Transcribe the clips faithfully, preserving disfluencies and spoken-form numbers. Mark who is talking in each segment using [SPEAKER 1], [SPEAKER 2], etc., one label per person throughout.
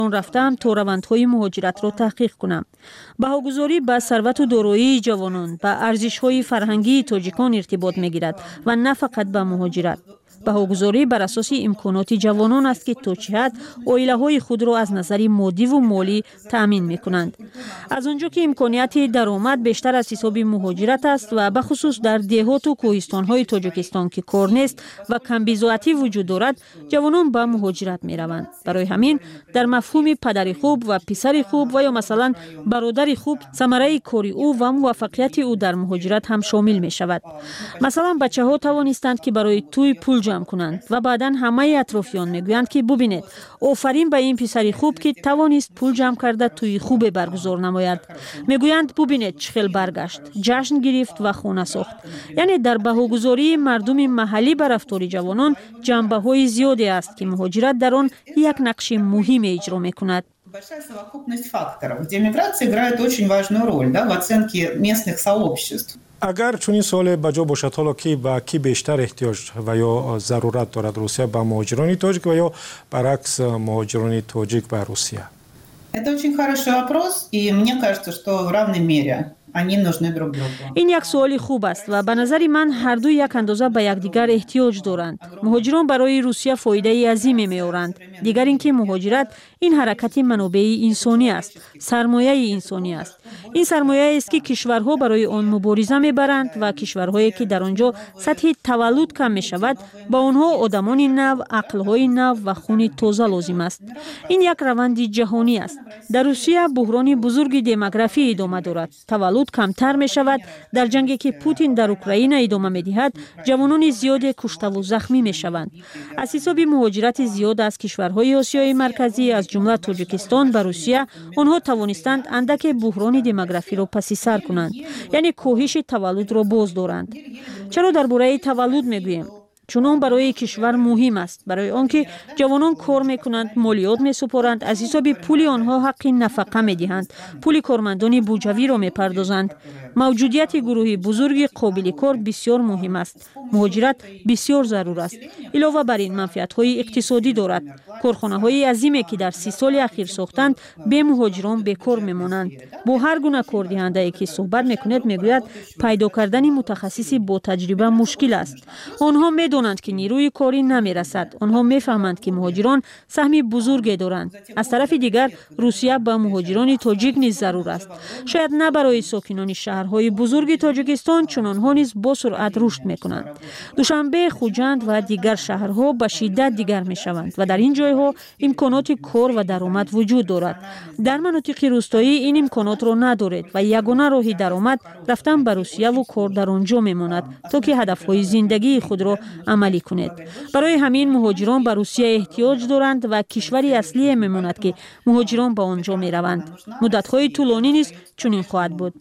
[SPEAKER 1] رفتم تا روندهای مهاجرت را تحقیق کنم. بهاگذاری به ثروت و دارایی جوانان به ارزش‌های فرهنگی تاجیکان ارتباط می‌گیرد و نه فقط به مهاجرت. بهاگذاری بر اساس امکانات جوانان است که تا چه حد عائله‌های خود را از نظر مادی و مالی تأمین می‌کنند. از آنجا که امکانیت درآمد بیشتر از حساب مهاجرت است و به خصوص در دهات و کوهستان‌های تاجیکستان که کار نیست و کمبیزاتی وجود دارد، جوانان به مهاجرت می‌روند. برای همین در مفهوم پدر خوب و پسر خوب و یا مثلا برادر خوب، ثمره کار او و موفقیت او در مهاجرت هم شامل می‌شود. مثلا بچه‌ها توانستند که برای توی پول جمع کنند و بعداً همه اطرافیان میگویند که ببینید آفرین به این پسری خوب که توانست پول جمع کرده توی خوب برگزار نماید. میگویند ببینید چخیل برگشت، جشن گرفت و خانه ساخت. یعنی در بهاگذاری مردم محلی بر رفتار جوانان جنبه‌های زیادی است که مهاجرت در آن یک نقش مهم اجرا میکند.
[SPEAKER 2] Большая совокупность факторов, где миграция играет очень важную роль, да, в оценке местных сообществ.
[SPEAKER 3] اگر چنین سوال بجا باشد، حالا که با کی بیشتر احتیاج و یا ضرورت دارد، روسیه با مهاجران تاجیک و یا برعکس مهاجران تاجیک با روسیه؟
[SPEAKER 2] Это очень хороший вопрос, и мне кажется, что в равной мере они нужны друг другу.
[SPEAKER 1] این یک سوال خوب است و به نظر من هر دو یک اندازه به یکدیگر احتیاج دارند. مهاجران برای روسیه فایده عظیمی می‌آورند. دیگر اینکه مهاجرت این حرکت منابع انسانی است، سرمایه انسانی است. این سرمایه است که کشورها برای آن مبارزه می‌برند و کشورهایی که در آنجا سطح تولد کم می‌شود، با آنها آدمان نو، عقل‌های نو و خون تازه لازم است. این یک روند جهانی است. در روسیه بحران بزرگ دموگرافی ادامه دارد. تولد کمتر می شود. در جنگی که پوتین در اوکراین ادامه می دهد، جوانان زیاد کشته و زخمی می شوند. از حساب مهاجرت زیاد از کشورهای آسیای مرکزی از جمله تاجیکستان به روسیه، آنها توانستند اندک بحران دموگرافی را پس سر کنند، یعنی کاهش تولد را باز دارند. چرا درباره تولد می گوییم؟ چون آن برای کشور مهم است، برای آنکه جوانان کار میکنند، مالیات میسپارند، از حساب پول آنها حق نفقه میدهند، پول کارمندان بودجوی را میپردازند. موجودیت گروه بزرگ قابل کار بسیار مهم است. مهاجرت بسیار ضرور است. علاوه بر این منفعت های اقتصادی دارد. کارخانه های عظیمی که در سی سال اخیر ساختند به مهاجران بیکار میمانند. با هر گونه کاردهنده ای که صحبت میکند میگوید پیدا کردن متخصصی با تجربه مشکل است. آنها میدانند که نیروی کاری نمیرسد. آنها میفهمند که مهاجران سهم بزرگی دارند. از طرف دیگر روسیه با مهاجران تاجیک نیز ضرور است. شاید نه برای ساکنان شهرهای بزرگ تاجیکستان، چون آنها نیز با سرعت رشد میکنند. دوشنبه، خوجند و دیگر شهرها به شدت دیگر میشوند و در این جایها امکانات کار و درآمد وجود دارد. در مناطق روستایی این امکانات را ندارد و یگانه راه درآمد رفتن به روسیه و کار در آنجا میماند تا که هدفهای زندگی خود را عملی کنید. برای همین مهاجران به روسیه احتیاج دارند و کشوری اصلی میماند که مهاجران به آنجا میروند. مدت‌های طولانی نیز چنین خواهد بود.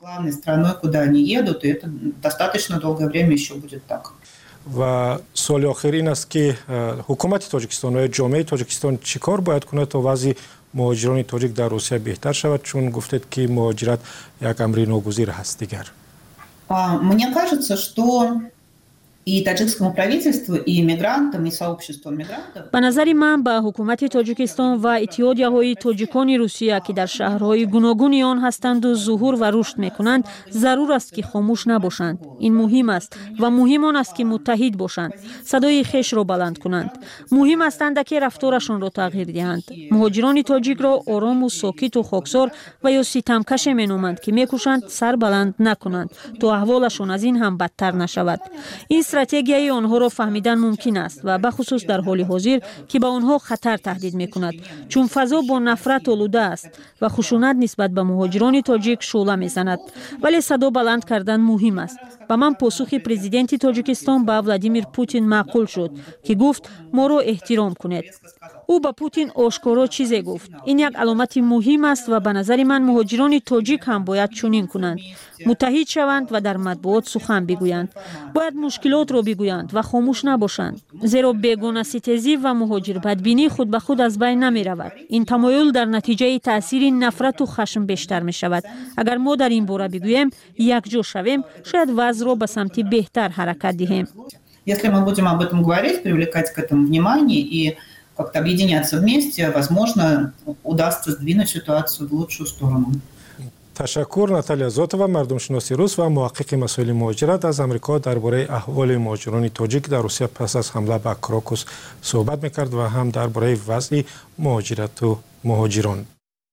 [SPEAKER 3] و سوال آخر این است که حکومت تاجیکستان و جامعه تاجیکستان چیکار باید کنه تا وضع مهاجران تاجیک در روسیه بهتر شود، چون گفتید که مهاجرت یک امر ناگزیر هست دیگر؟
[SPEAKER 2] Мне кажется, что и таджикскому правительству, и мигрантам, и сообществу мигрантов.
[SPEAKER 1] به نظر من به حکومت تاجیکستان و اتحادیه‌های تاجیکان روسیه که در شهرهای گوناگون آن هستند و ظهور و رشد می‌کنند، ضرور است که خاموش نباشند. این مهم است و مهم آن است که متحد باشند، صدای خیش را بلند کنند. مهم است که رفتارشان را تغییر دهند. مهاجران تاجیک را آرام و ساکت و خاکسار و یا ستمکش می‌نامند که می‌کوشند سر بلند نکنند تا احوالشان از این هم بدتر نشود. این استراتژی آنها را فهمیدن ممکن است و به خصوص در حال حاضر که به آنها خطر تهدید می‌کند، چون فضا با نفرت آلوده است و خشونت نسبت به مهاجران تاجیک شعله می‌زند. ولی صدا بلند کردن مهم است. با من پاسخ پرزیدنت تاجیکستان با ولادیمیر پوتین معقول شد که گفت ما را احترام کنید. او با پوتین آشکارا چیزی گفت. این یک علامت مهم است و به نظر من مهاجران تاجیک هم باید چنین کنند. متحد شوند و در مطبوعات سخن بگویند. باید مشکلات را بگویند و خاموش نباشند. زیرا بیگانه ستیزی و مهاجر بدبینی خود به خود از بین نمی رود. این تمایل در نتیجه تاثیر نفرت و خشم بیشتر می شود. اگر ما در این باره بگوییم یک جا شویم، شاید وضع را به سمت بهتر حرکت دهیم.
[SPEAKER 2] Если мы будем об этом говорить, привлекать к этому внимание и как-то объединяться вместе, возможно, удастся сдвинуть ситуацию в лучшую сторону.
[SPEAKER 3] تشکر. ناتالیا زوتووا، مردمشناسی روس و محقق مسائل مهاجرت از آمریکا درباره احوال مهاجران تاجیک در روسیه پس از حمله به کراکوس صحبت میکرد و هم درباره وضع مهاجرت و مهاجران.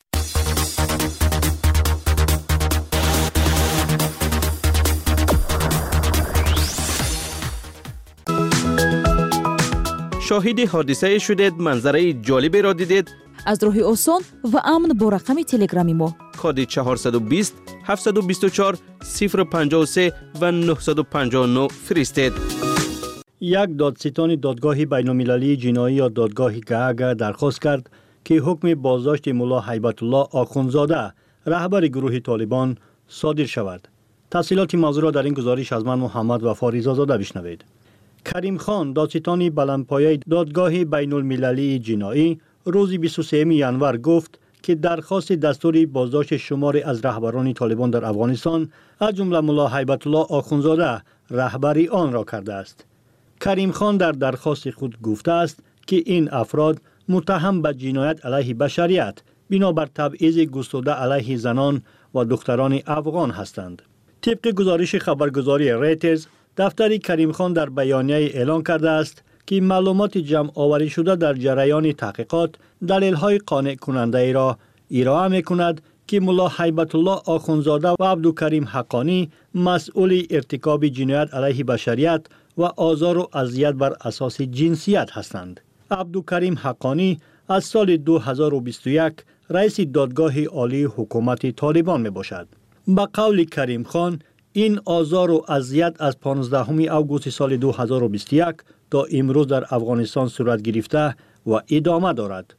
[SPEAKER 4] شاهد حادثه شدید، منظره جالبی را دیدید؟
[SPEAKER 5] از راه آسان و امن با رقم تلگرامی ما
[SPEAKER 4] کد چهارصد و بیست هفتصد و بیست و چهار صفر پنجاه و سه و نهصد و پنجاه و نه فرستید.
[SPEAKER 6] یک دادستان دادگاه بین‌المللی جنایی یا دادگاه گاگ درخواست کرد که حکم بازداشت ملا هیبت الله آخوندزاده رهبر گروه طالبان صادر شود. تفصیلات موضوع را در این گزارش از من محمد وفا رضازاده بشنوید. کریم خان، دادستان بلندپایه دادگاه بین‌المللی جنایی، روز بیست و سوم ژانویه گفت که درخواست دستور بازداشت شماری از رهبران طالبان در افغانستان از جمله ملا هیبت الله آخوندزاده رهبری آن را کرده است. کریم خان در درخواست خود گفته است که این افراد متهم به جنایت علیه بشریت بنابر تبعیض گسترده علیه زنان و دختران افغان هستند. طبق گزارش خبرگزاری ریترز، دفتر کریم خان در بیانیه اعلان کرده است که معلومات جمع آوری شده در جریان تحقیقات دلیل‌های قانع کننده ای را ارائه می‌کند که ملا هیبت الله آخوندزاده و عبدالکریم حقانی مسئول ارتکاب جنایت علیه بشریت و آزار و اذیت بر اساس جنسیت هستند. عبدالکریم حقانی از سال دو هزار و بیست و یک رئیس دادگاه عالی حکومت طالبان می باشد. به قول کریم خان، این آزار و اذیت از پانزدهم اوگوست سال دو هزار و بیست و یک تا امروز در افغانستان صورت گرفته و ادامه دارد.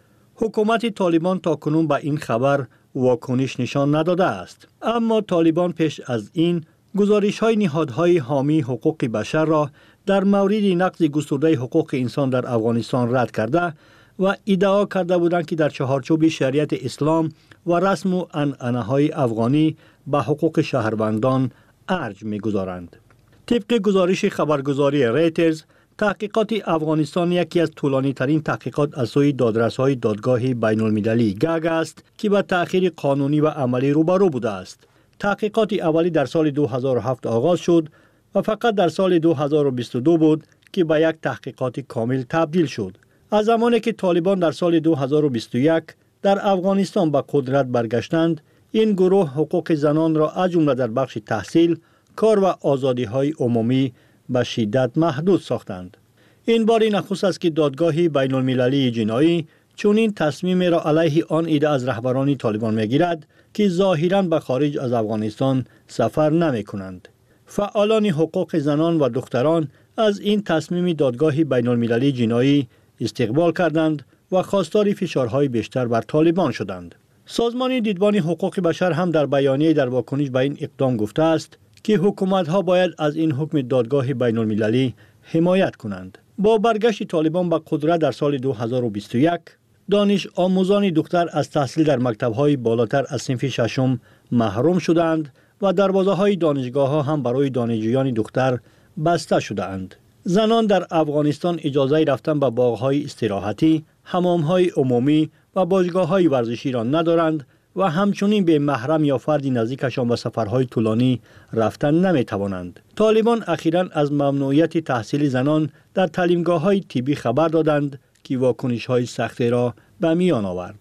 [SPEAKER 6] حکومت طالبان تا کنون به این خبر واکنش نشان نداده است. اما طالبان پیش از این گزارش‌های نهادهای حامی حقوق بشر را در مورد نقض گسترده حقوق انسان در افغانستان رد کرده و ادعا کرده بودند که در چهارچوب شریعت اسلام و رسم و عنعنه‌های افغانی به حقوق شهروندان ارج می‌گذارند. طبق گزارش خبرگزاری ریترز، تحقیقات افغانستان یکی از طولانی ترین تحقیقات از سوی دادرس‌های دادگاه بین‌المللی گاگ است که به تأخیر قانونی و عملی روبرو بوده است. تحقیقات اولی در سال دو هزار و هفت آغاز شد و فقط در سال دو هزار و بیست و دو بود که به یک تحقیقات کامل تبدیل شد. از زمانی که طالبان در سال دو هزار و بیست و یک در افغانستان به قدرت برگشتند، این گروه حقوق زنان را از جمله در بخش تحصیل، کار و آزادی‌های عمومی به شدت محدود ساختند. این بار نخست است که دادگاه بین‌المللی جنایی چنین تصمیم را علیه آن عده از رهبران طالبان می‌گیرد که ظاهراً به خارج از افغانستان سفر نمی‌کنند. فعالان حقوق زنان و دختران از این تصمیم دادگاه بین‌المللی جنایی استقبال کردند و خواستار فشارهای بیشتر بر طالبان شدند. سازمان دیدبان حقوق بشر هم در بیانیه در واکنش به این اقدام گفته است که حکومت‌ها باید از این حکم دادگاه بین‌المللی حمایت کنند. با برگشت طالبان به قدرت در سال دو هزار و بیست و یک، دانش آموزان دختر از تحصیل در مکتب‌های بالاتر از صنف ششم محروم شدند و دروازه‌های دانشگاه‌ها هم برای دانشجویان دختر بسته شدند. زنان در افغانستان اجازه رفتن به باغ‌های استراحتی، حمام‌های عمومی و باشگاه‌های ورزشی را ندارند و همچنین به محرم یا فردی نزدیکشان به سفرهای طولانی رفتن نمی‌توانند. طالبان اخیراً از ممنوعیت تحصیل زنان در تعلیمگاه‌های طبی خبر دادند که واکنش‌های سختی را به میان آورد.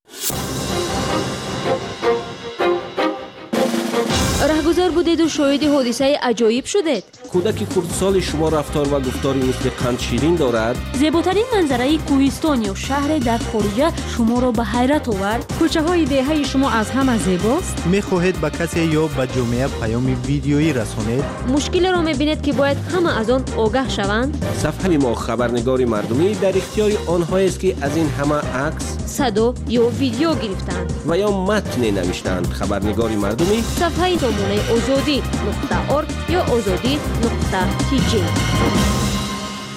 [SPEAKER 7] رهگذر بودید و شاهد حادثه عجایب شدید.
[SPEAKER 4] کودک کردسال شما رفتار و گفتاری مثل قند شیرین دارد.
[SPEAKER 1] زیباترین منظره کوهستان یا شهر در خارج شما را به حیرت آورد.
[SPEAKER 8] کوچه های دهه شما از همه زیباست.
[SPEAKER 9] میخواهید به کسی یا به جامعه پیام ویدیویی رسانید؟
[SPEAKER 7] مشکل را میبینید که باید همه از آن آگاه شوند.
[SPEAKER 4] صفحه ما خبرنگار مردمی در اختیار آنهایی است که از این همه عکس،
[SPEAKER 7] صدا یا ویدیو گرفتند
[SPEAKER 4] و یا متن نوشتند. خبرنگار مردمی
[SPEAKER 7] صفحه نمونه آزادی نقطه ارگ یا آزادی نقطه تی جی.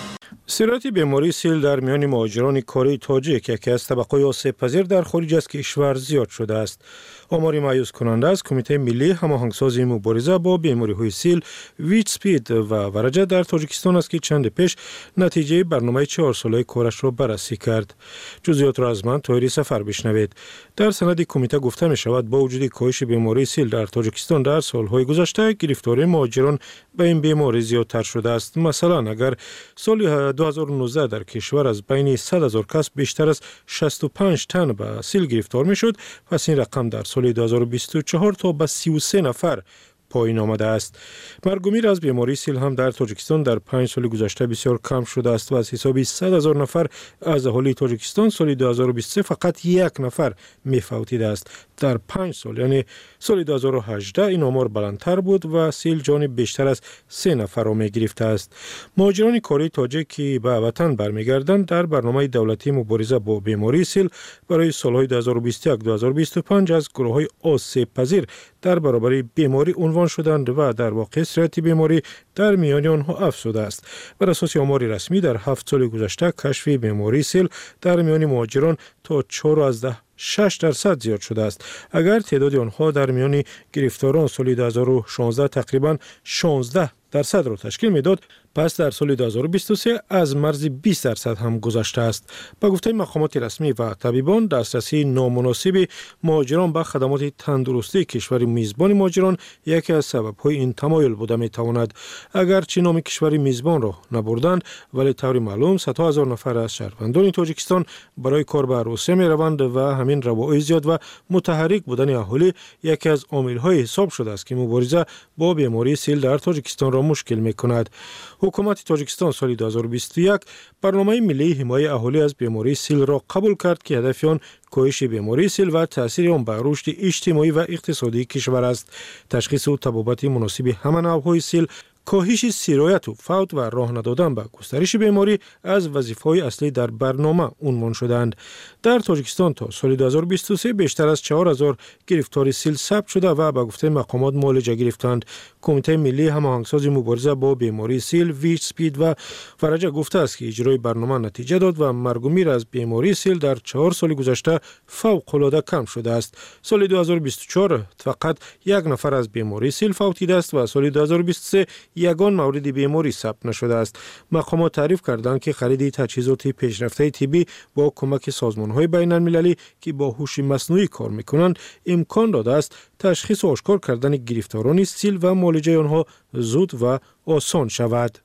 [SPEAKER 3] سرایت بیماری سیل در میان مهاجران کاری تاجیک یکی از طبقه آسیب پذیر در خارج از کشور زیاد شده است. آماری مایوس کننده از کمیته ملی هماهنگسازی مبارزه با بیماری‌های سیل ویچ سپید و ورجه در تاجیکستان است که چند پیش نتیجه برنامه چهار ساله کارش را بررسی کرد. جزئیات را از من طاهری سفر بشنوید. در سند کمیته گفته می شود با وجود کاهش بیماری سیل در تاجیکستان در سالهای گذشته گرفتاری مهاجران به این بیماری زیادتر شده است. مثلا اگر سال دو هزار و نوزده در کشور از بین صد هزار کس بیشتر از شصت و پنج تن به سیل گرفتار می شد، پس این رقم در سال دو هزار و بیست و چهار تا به سی و سه نفر پایین آمده است. مرگ از بیماری سیل هم در تاجیکستان در پنج سال گذشته بسیار کم شده است و از حساب صد هزار نفر از اهالی تاجیکستان سال دو هزار و بیست و سه فقط یک نفر میفوتیده است. در پنج سال یعنی سال دو هزار و هجده این آمار بلندتر بود و سیل جان بیشتر از سه نفر را می گرفته است. مهاجران کاری تاجیک که به وطن برمیگردند در برنامه دولتی مبارزه با بیماری سیل برای سالهای دو هزار و بیست و یک تا دو هزار و بیست و پنج از گروه‌های آسیب پذیر در برابر بیماری عنوان شدند و در واقع سرایت بیماری در میان آنها افزوده است. بر اساس آمار رسمی در هفت سال گذشته کشف بیماری سیل در میان مهاجران تا چهار و شش درصد زیاد شده است. اگر تعداد آنها در میان گرفتاران سال دو هزار و شانزده تقریبا شانزده درصد را تشکیل میداد، پس در سال دو هزار و بیست و سه از مرز بیست درصد هم گذشته است. با گفته مقامات رسمی و طبیبان دسترسی نامناسب مهاجران به خدمات تندرستی کشور میزبان مهاجران یکی از سبب‌های این تمایل بوده میتواند. اگرچه نام کشور میزبان را نبردند ولی طور معلوم صدها هزار نفر از شهروندان تاجیکستان برای کار به روسیه میروند و همین روابط زیاد و متحرک بودن اهالی یکی از عامل‌های حساب شده است که مبارزه با بیماری سیل در تاجیکستان را مشکل میکند. حکومت تاجیکستان سال دو هزار و بیست و یک برنامه ملی حمایت اهالی از بیماری سیل را قبول کرد که هدف آن کاهش بیماری سیل و تاثیر آن بر رشد اجتماعی و اقتصادی کشور است. تشخیص و تبابت مناسب همه نوع‌های سیل، کاهش سرایت و فوت و راه ندادن به گسترش بیماری از وظیفه‌های اصلی در برنامه عنوان شدند. در تاجیکستان تا سال دو هزار و بیست و سه بیشتر از چهار هزار گرفتاری سیل ثبت شده و به گفته مقامات معالجه گرفتند. کمیته ملی هماهنگسازی مبارزه با بیماری سیل ویچ سپید و فرجه گفته است که اجرای برنامه نتیجه داد و مرگ و میر از بیماری سیل در چهار سال گذشته فوق‌العاده کم شده است. سال دو هزار و بیست و چهار فقط یک نفر از بیماری سیل فوتیده است و سال دو هزار و بیست و سه یگان مورد بیماری ثبت نشده است. مقامات تعریف کردند که خرید تجهیزات پیشرفته طبی با کمک سازمان‌های بین‌المللی که با هوش مصنوعی کار می‌کنند امکان داده است تشخیص و آشکار کردن گرفتاران سیل و معالجه آنها زود و آسان شود.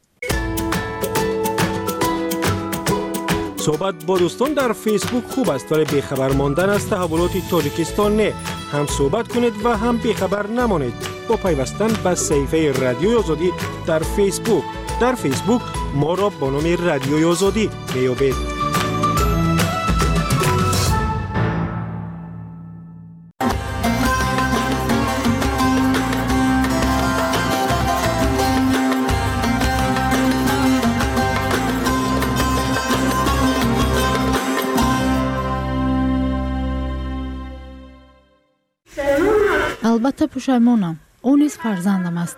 [SPEAKER 3] صحبت با دوستان در فیسبوک خوب است ولی بیخبر ماندن از تحولات تاجیکستان نه. هم صحبت کنید و هم بیخبر نمانید با پیوستن به صفحه رادیوی آزادی در فیسبوک. در فیسبوک ما را با نام رادیوی آزادی میابید.
[SPEAKER 10] البته پشیمانم. اون نیز فرزندم است.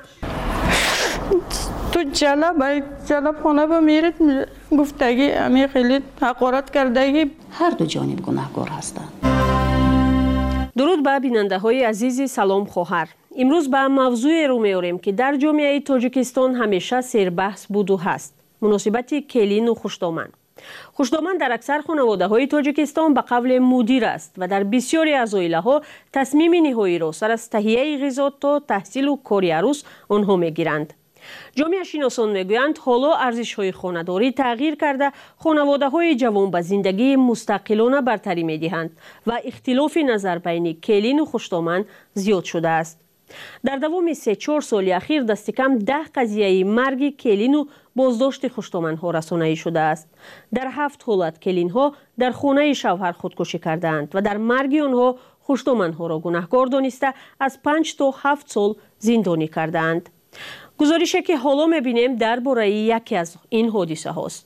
[SPEAKER 11] تو جلب جلب خانه با میرید گفتگی امی خیلی حقارت کردگی.
[SPEAKER 12] هر دو جانب گناهکار هستند.
[SPEAKER 13] درود به بیننده های عزیز. سلام خواهر. امروز به موضوع رو میاریم که در جامعه تاجیکستان همیشه سربحث بود و هست. مناسبت کلین و خوشدامن. خوشدامن در اکثر خانواده های تاجیکستان به قول مدیر است و در بسیاری از عائله ها تصمیم نهایی را سر از تهیه غذا تا تحصیل و کار عروس آنها میگیرند. جامعه شناسان میگویند حالا ارزش های خانه‌داری تغییر کرده، خانواده های جوان به زندگی مستقلانه برتری میدهند و اختلاف نظر بین کلین و خوشدامن زیاد شده است. در دوام سه چهار سال اخیر دست کم ده قضیه مرگ کلین و بازداشت خوشدامن ها رسانه‌ای شده است. در هفت حالت کلین ها در خانه شوهر خودکشی کردند و در مرگ آنها خوشدامن ها را گناهکار دانسته از پنج تا هفت سال زندانی کردند. گزارشی که حالا می‌بینیم درباره یکی از این حادثه هاست.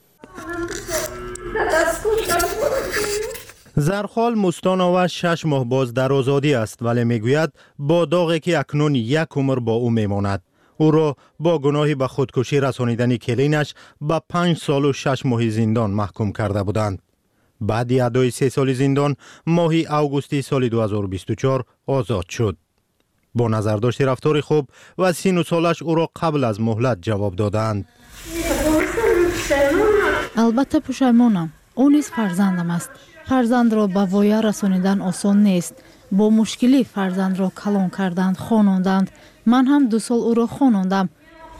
[SPEAKER 9] زرخال مستانوا شش ماه باز در آزادی است ولی میگوید با داغی که اکنون یک عمر با او میماند. او را با گناهی به خودکشی رسانیدن کلینش به پنج سال و شش ماه زندان محکوم کرده بودند. بعد ادای سه سال زندان ماه اوگوستی سال دو هزار و بیست و چهار آزاد شد. با نظرداشت رفتار خوب و سن و سالش او را قبل از مهلت جواب دادند.
[SPEAKER 10] البته پشیمانم. او نیز فرزندم است. فرزند را به воя رسانیدن آسان نیست. با مشکلی فرزند را کلان کردند، خواندند. من هم دو سال او را خواندم.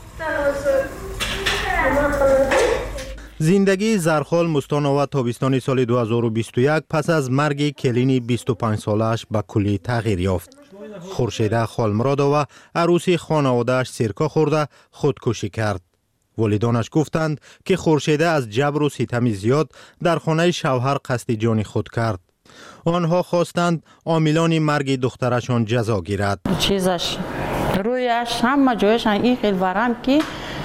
[SPEAKER 9] زندگی زرخال مستانوا تابستان سال دو هزار و بیست و یک پس از مرگ کلین بیست و پنج سالش به کلی تغییر یافت. خورشیده خالمرادова عروسی خانواده‌اش سرکه خورده خودکشی کرد. والدانش گفتند که خورشیده از جبر و ستم زیاد در خانه شوهر قصد جان خود کرد. آنها خواستند عاملان مرگ دخترشان جزا گیرد.
[SPEAKER 11] چیزش رویش همه جایش این خیلی ورم که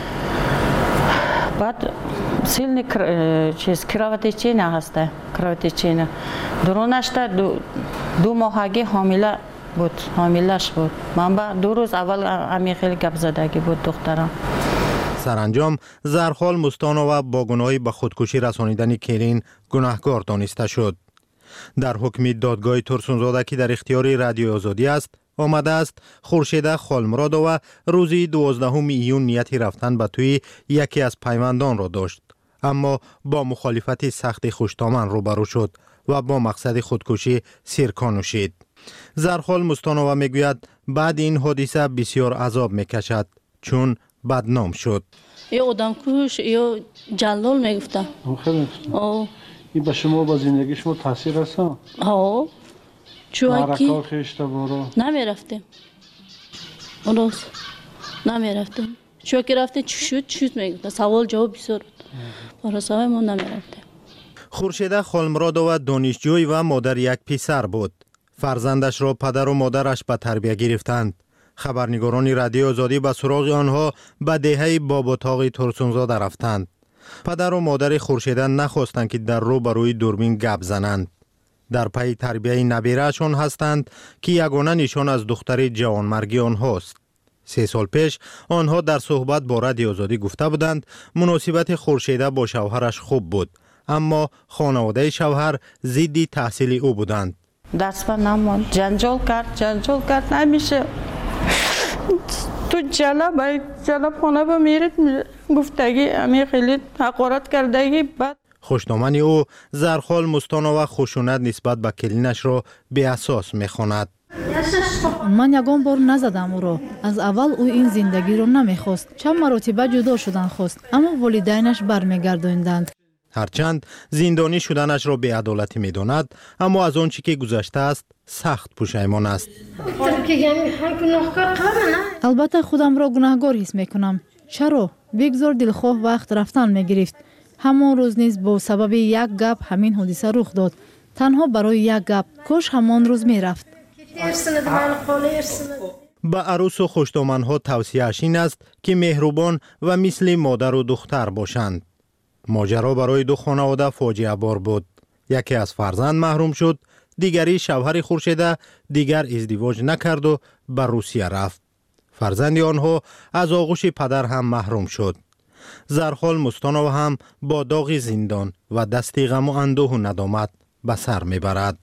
[SPEAKER 11] بعد سیلنی چیز کراوتی چینه هسته کراوتی چینه درونش دو, دو ماهگی حامله بود حاملش بود. من با دو روز اول امی خیلی گپ زدگی بود دخترم.
[SPEAKER 9] سرانجام زرخال مستانوا با گناهی به خودکشی رسانیدن کلین گناهکار دانسته شد. در حکم دادگاه ترسونزاده که در اختیار رادیو آزادی است آمده است خورشیده خالمرادова روزی دوازدهم ایون نیتی رفتن به توی یکی از پیوندان را داشت، اما با مخالفت سخت خوشتامن روبرو شد و با مقصد خودکشی سرکه نوشید. زرخال مستانوا میگوید بعد این حادثه بسیار عذاب میکشد چون بدنام شد.
[SPEAKER 14] یا آدم کش یا جلال میگفتن.
[SPEAKER 15] خیلی آه این به شما با زندگی شما تاثیر هست؟
[SPEAKER 14] ها چون کی نمیرفتیم اون روز نمیرفتیم چون که رفتیم چی شد چی شد میگفتن سوال جواب بسیار بود برای سوال ما نمیرفتیم.
[SPEAKER 9] خورشیده خالمرادova دانشجوی و مادر یک پسر بود. فرزندش را پدر و مادرش به تربیت گرفتند. خبرنگاران رادیو آزادی به سراغ آنها به دهه باباتاق ترسونزاده رفتند. پدر و مادر خورشیده نخواستند که در رو بروی دوربین گپ زنند. در پی تربیت نبیره‌شان هستند که یگانه نشان از دختر جوانمرگی آنهاست. سه سال پیش آنها در صحبت با رادیو آزادی گفته بودند مناسبت خورشیده با شوهرش خوب بود، اما خانواده شوهر ضد تحصیل او بودند.
[SPEAKER 11] دست به نمان جنجال کرد جنجال کرد نمیشه تو جلب جلب خانه با میرد گفتگی امی خیلی حقارت کردگی. بعد
[SPEAKER 9] خوشنامه او زرخال مستانوا خشونت نسبت به کلینش را بی اساس میخواند.
[SPEAKER 10] من یگان بار نزدم او را. از اول او این زندگی را نمیخواست. چند مرتبه جدا شدن خواست اما والدینش برمیگرداندند.
[SPEAKER 9] هرچند زندانی شدنش را بی‌عدالتی می‌داند، اما از آنچه که گذشته است سخت پشیمان است.
[SPEAKER 10] البته خودم را گناهکار حس میکنم. چرا؟ بگذار دلخواه وقت رفتن میگرفت. همان روز نیز با سبب یک گپ همین حادثه رخ داد. تنها برای یک گپ کاش همان روز میرفت.
[SPEAKER 9] به عروس و خوشدامنها توصیه‌اش این است که مهربان و مثل مادر و دختر باشند. ماجرا برای دو خانواده فاجعه بار بود. یکی از فرزند محروم شد، دیگری شوهر خورشیده دیگر ازدواج نکرد و به روسیه رفت. فرزند آنها از آغوش پدر هم محروم شد. زرخال مستانوا هم با داغ زندان و دست غم و اندوه و ندامت به سر میبرد.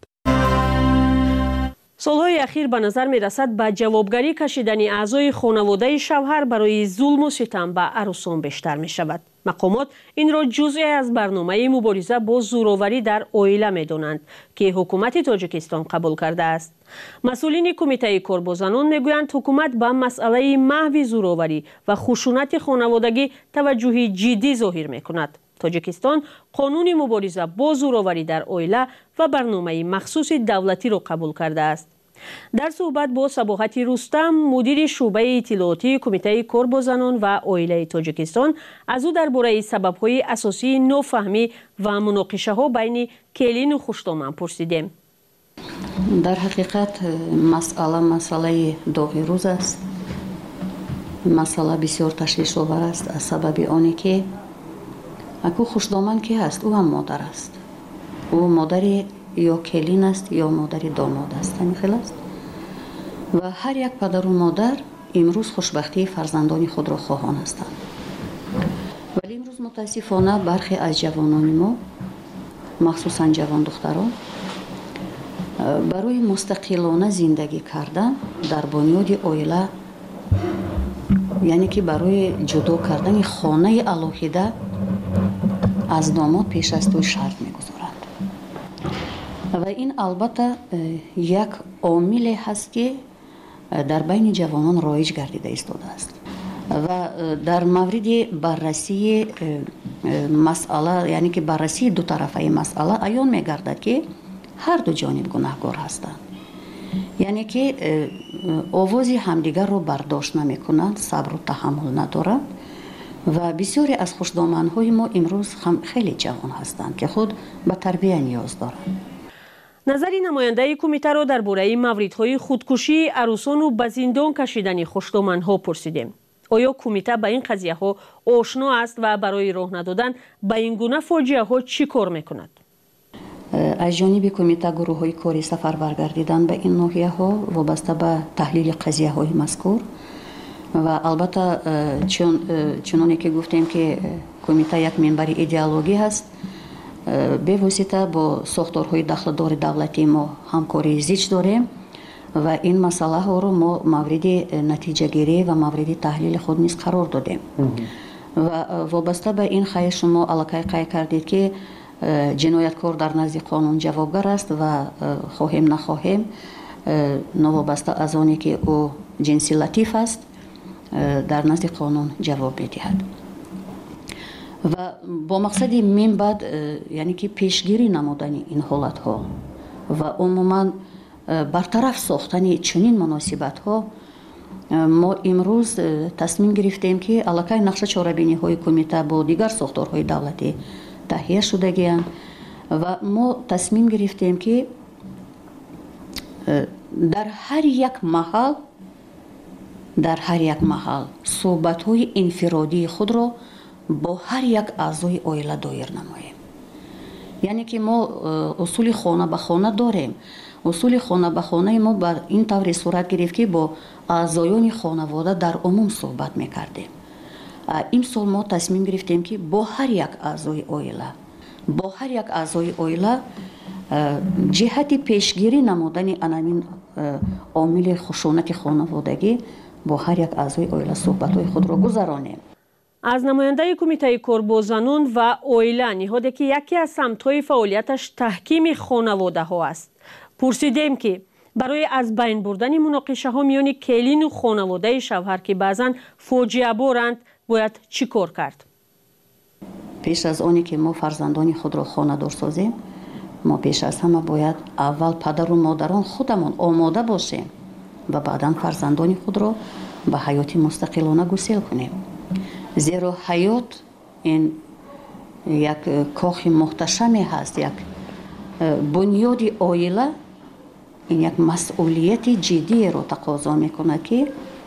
[SPEAKER 13] سالهای اخیر به نظر می رسد به جوابگری کشیدن اعضای خانواده شوهر برای ظلم و ستم به عروسان بیشتر می شود. مقامات این را جزئی از برنامه مبارزه با زوراوری در عائله می دانند که حکومت تاجیکستان قبول کرده است. مسئولین کمیته کار با زنان می گویند حکومت به مسئله محو زوراوری و خشونت خانوادگی توجه جدی ظاهر می کند. تاجیکستان قانون مبارزه با زوراوری در عائله و برنامه مخصوص دولتی را قبول کرده است. در صحبت با صباحت رستم، مدیر شعبه اطلاعاتی کمیته کار با زنان و عائله تاجیکستان، از او درباره سبب‌های اساسی نافهمی و مناقشه‌ها بین کلین و خوشتامن پرسیدیم.
[SPEAKER 12] در حقیقت مسئله مسئله داغی روز است. مسئله بسیار تشویش‌آور است از سبب آنی که اکو خوشدامن که هست او هم مادر است. او مادری یا کلین است یا مادری داماد است. همین خیلی است. و هر یک پدر و مادر امروز خوشبختی فرزندان خود را خواهان هستند. ولی امروز متاسفانه برخی از جوانان ما، مخصوصا جوان دختران، برای مستقلانه زندگی کردن در بنیاد عائله، یعنی که برای جدا کردن خانه الهیده از داماد پیش از توی شرط میگذارند. و این البته یک عامل هست که در بین جوانان رایج گردیده ایستاده است و در مورد بررسی مسئله، یعنی که بررسی دو طرفه مسئله عیان میگردد که هر دو جانب گناهکار هستند. یعنی که آواز همدیگر رو برداشت نمیکنند، صبر و تحمل ندارند و بسیاری از خوشدامنهای ما امروز هم خیلی جوان هستند که خود به تربیت نیاز دارند.
[SPEAKER 13] نظری نماینده کمیته را درباره موردهای خودکشی عروسان و به زندان کشیدن خوشدامنها پرسیدیم. آیا کمیته به این قضیه ها آشنا است و برای راه ندادن به این گونه فاجعه ها چی کار میکند؟
[SPEAKER 12] از جانب کمیته گروه های کاری سفربر گردیدند به این ناحیه ها وابسته به تحلیل قضیه های مذکور و البته چون چنانی که گفتیم که کمیته یک منبر ایدئولوژی هست، به واسطه با ساختارهای دخلدار دولتی ما همکاری زیچ داریم و این مسئله ها رو ما مورد نتیجه گیری و مورد تحلیل خود نیز قرار دادیم و وابسته به این خواهش شما علاقه قای کردید که جنایتکار در نزد قانون جوابگر است و خواهیم نخواهیم نوابسته از آنی که او جنسی لطیف است در نزد قانون جواب بدهد و با مقصد من بعد یعنی که پیشگیری نمودن این حالت ها و عموما برطرف ساختن چنین مناسبت ها ما امروز تصمیم گرفتیم که علاقه نقشه چاره‌بینی های کمیته با دیگر ساختارهای دولتی تهیه شدگی‌اند و ما تصمیم گرفتیم که در هر یک محل در هر یک محل صحبت‌های انفرادی خود را با هر یک اعضای عائله دایر نماییم. یعنی که ما اصول خانه به خانه داریم. اصول خانه به خانه ما بر این طور صورت گرفت که با اعضایان خانواده در عموم صحبت میکردیم. این سال ما تصمیم گرفتیم که با هر یک اعضای عائله با هر یک اعضای عائله جهت پیشگیری نمودن انمین عامل خشونت خانوادگی با هر یک اعضای عائله صحبت‌های خود را گذرانیم.
[SPEAKER 13] از نماینده کمیته کار با زنان و عائله نهاده که یکی از سمت‌های فعالیتش تحکیم خانواده ها است. پرسیدیم که برای از بین بردن مناقشه ها میان کلین و خانواده شوهر که بعضاً فاجعه بارند باید چی کار کرد؟
[SPEAKER 12] پیش از آنی که ما فرزندان خود را خانه‌دار سازیم، ما پیش از همه باید اول پدر و مادران خودمان آماده باشیم و بعداً فرزندان خود را به حیات مستقلانه گسیل کنیم. زیرا حیات این یک کاخ محتشمی هست، یک بنیاد عائله، این یک مسئولیت جدی را تقاضا میکنه که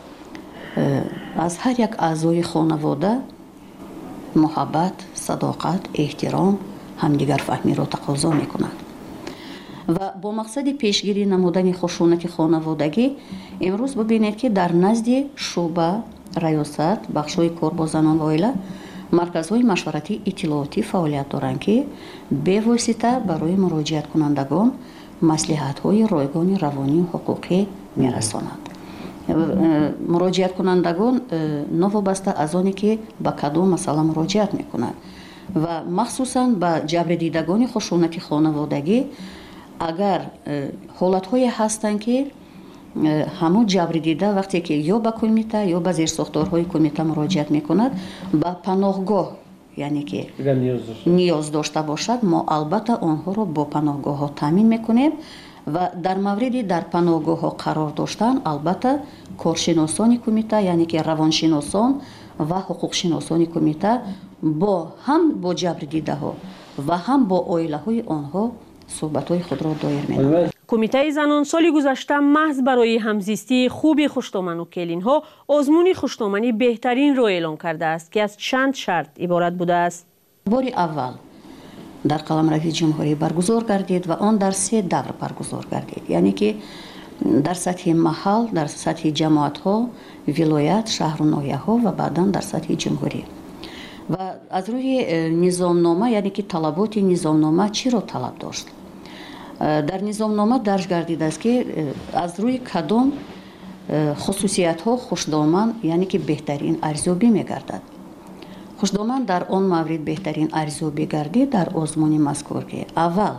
[SPEAKER 12] از هر یک اعضای خانواده محبت، صداقت، احترام، همدیگر فهمی را تقاضا میکند و با مقصد پیشگیری نمودن خشونت خانوادگی امروز ببینید که در نزد شعبه ریاست بخش‌های کار با زنان و عائله مرکزهای مشورتی اطلاعاتی فعالیت دارند که به واسطه برای مراجعت کنندگان مصلحت‌های رایگان روانی و حقوقی می‌رسانند. مراجعت کنندگان نوابسته از آنی که به کدام مسئله مراجعت میکنند و مخصوصاً به جبر دیدگان خشونت خانوادگی اگر حالت‌های هستند که همون جبر دیده وقتی که یا به کمیته یا به زیر ساختارهای کمیته مراجعت میکند به پناهگاه، یعنی که نیاز داشته باشد، ما البته آنها را با پناهگاه ها تامین میکنیم و در موردی در پناهگاه ها قرار داشتن البته کارشناسان کمیته، یعنی که روانشناسان و حقوق شناسان کمیته با هم با جبر دیده ها و هم با عائله های آنها صحبت های خود را دایر می‌نماید.
[SPEAKER 13] کمیته زنان سال گذشته محض برای همزیستی خوبی خوشدامن و کلین ها آزمون خوشدامنی بهترین را اعلام کرده است که از چند شرط عبارت بوده است.
[SPEAKER 12] بار اول در قلمرو جمهوری برگزار گردید و آن در سه دور برگزار گردید، یعنی که در سطح محل، در سطح جماعت ها، ولایت، شهر و ناحیه ها و بعدا در سطح جمهوری. و از روی نظامنامه، یعنی که طلبات نظامنامه چی را طلب داشت؟ در نظامنامه درج گردیده است که از روی کدام خصوصیت ها خوشدامن، یعنی که بهترین ارزیابی میگردد. خوشدامن در آن مورد بهترین ارزیابی گردید در آزمون مذکور که اول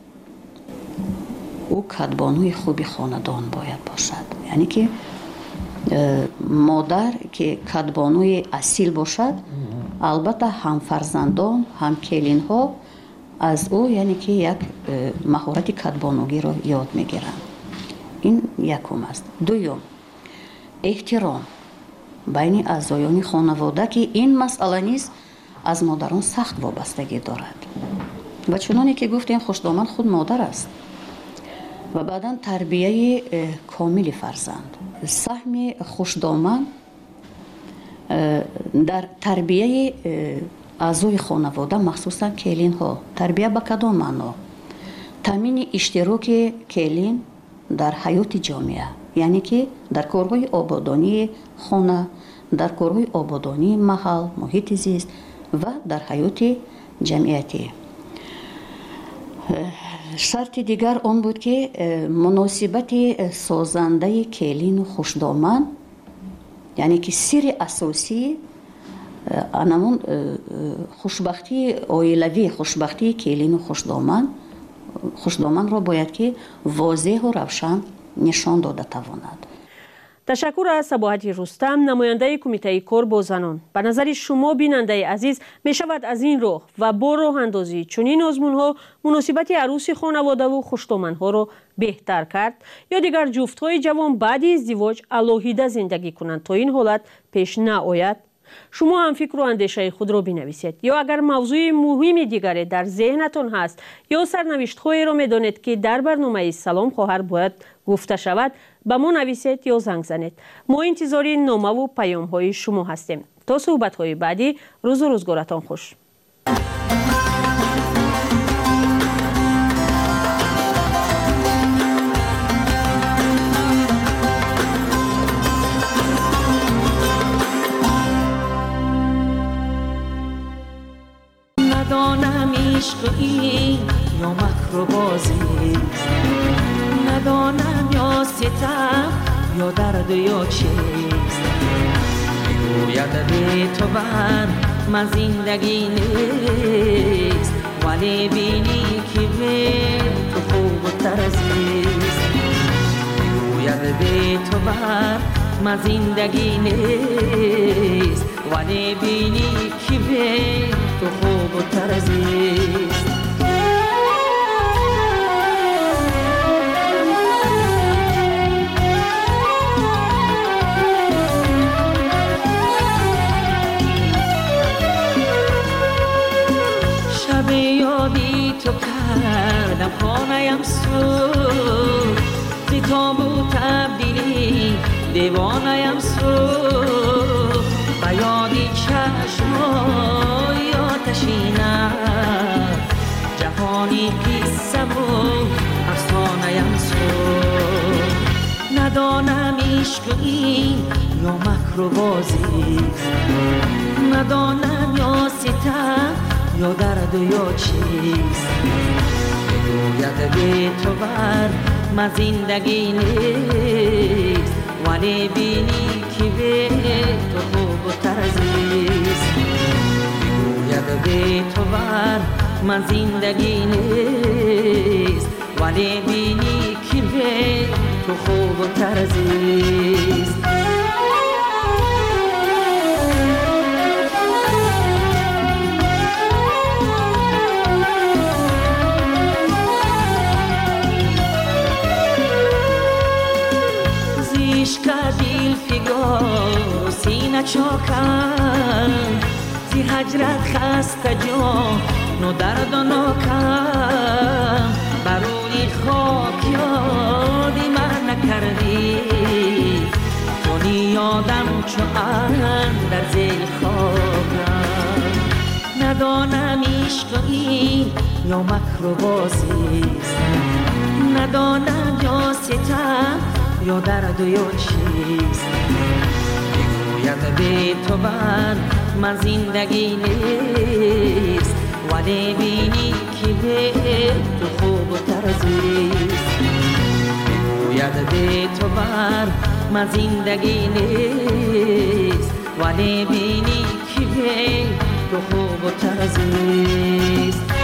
[SPEAKER 12] او کدبانوی خوبی خاندان باید باشد، یعنی که مادر که کدبانوی اصیل باشد، البته هم فرزندان هم کلین ها از او یعنی که یک مهارت کدبانوگی را یاد میگیرند. این یکم است. دوم، احترام بین اعضایان خانواده که این مسئله نیست از مادران سخت وابستگی دارد و چنانه که گفتیم خوشدامن خود مادر است. و بعدا تربیه کامل فرزند. سهم خوشدامن در تربیه اعضای خانواده مخصوصا کلین ها، تربیه به کدام معنا؟ تامین اشتراک کلین در حیات جامعه، یعنی که در کارهای آبادانی خانه، در کارهای آبادانی محل، محیط زیست و در حیات جمعیتی. شرط دیگر آن بود که مناسبت سازنده کلین و خوشدامن، یعنی که سر اساسی انمون خوشبختی عائلوی، خوشبختی کلین و خوشدامن خوشدامن را باید که واضح و روشن نشان داده تواند.
[SPEAKER 13] تشکر از صباحت رستم، نماینده کمیته کار با زنان. به نظر شما بیننده عزیز می شود از این راه و با راه اندازی چنین آزمون ها مناسبت عروس خانواده و خوشدامن ها را بهتر کرد یا دیگر جفت های جوان بعد ازدواج علاهیده زندگی کنند تا این حالت پیش نآید؟ شما هم فکر و اندیشه خود را بنویسید، یا اگر موضوع مهم دیگری در ذهنتان هست یا سرنوشت هایی را میدانید که در برنامه سلام خواهر باید گفته شود، به ما نویسید یا زنگ زنید. ما انتظار نامه و پیام های شما هستیم. تا صحبت های بعدی، روز و روزگارتان خوش.
[SPEAKER 16] ندانم عشق این یا مکر و بازی، ندانم یا ستم یا درد یا چیست. میگوید به تو بر من زندگی نیست، ولی بینی که به تو خوب و ترزیست. میگوید به تو بر من زندگی نیست، ولی بینی که به تو خوب و ترزیست. شب یادی تو کردم خانه‌ام سوخت، زی تابو تبدیلی دیوانه‌ام سوخت. به یادی چشمای آتشینم، جهانی قصه و افسانه‌ام سوخت. ندانم عشق این یا مکر و بازیست، ندانم یا ستم یا درد یا چیست. میگوید به تو بر من زندگی نیست، ولی بینی که به تو خوب و ترزیست. میگوید به تو بر من زندگی نیست، ولی بینی که به تو خوب و ترزیست. فگار سینه چاکم، زی هجرت خسته جان و درد و ناکم. بروی خاک یادی من نکردی، چونی یادم چو اندر زیر خاکم. ندانم عشق این یا مکر و بازیست، ندانم یا ستم یا درد و یا چیست بگوید به تو بر من زندگی نیست ولی بینی که به تو خوب و ترزیست بگوید به تو بر من زندگی نیست ولی بینی که به تو خوب و ترزیست